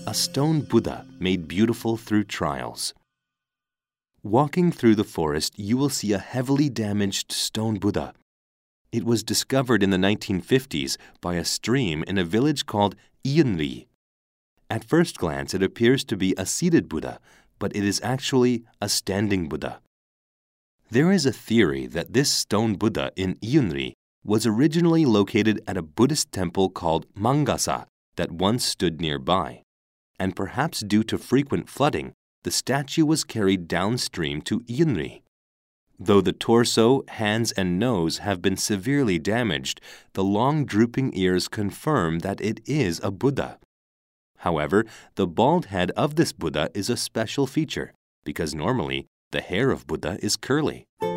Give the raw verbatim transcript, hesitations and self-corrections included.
a stone Buddha made beautiful through trials. Walking through the forest, you will see a heavily damaged stone Buddha. It was discovered in the nineteen fifties by a stream in a village called Eunri. At first glance, it appears to be a seated Buddha, but it is actually a standing Buddha. There is a theory that this stone Buddha in Eunri was originally located at a Buddhist temple called Mangasa that once stood nearby, and perhaps due to frequent flooding, the statue was carried downstream to Eunri. Though the torso, hands, and nose have been severely damaged, the long drooping ears confirm that it is a Buddha. However, the bald head of this Buddha is a special feature because normally the hair of Buddha is curly.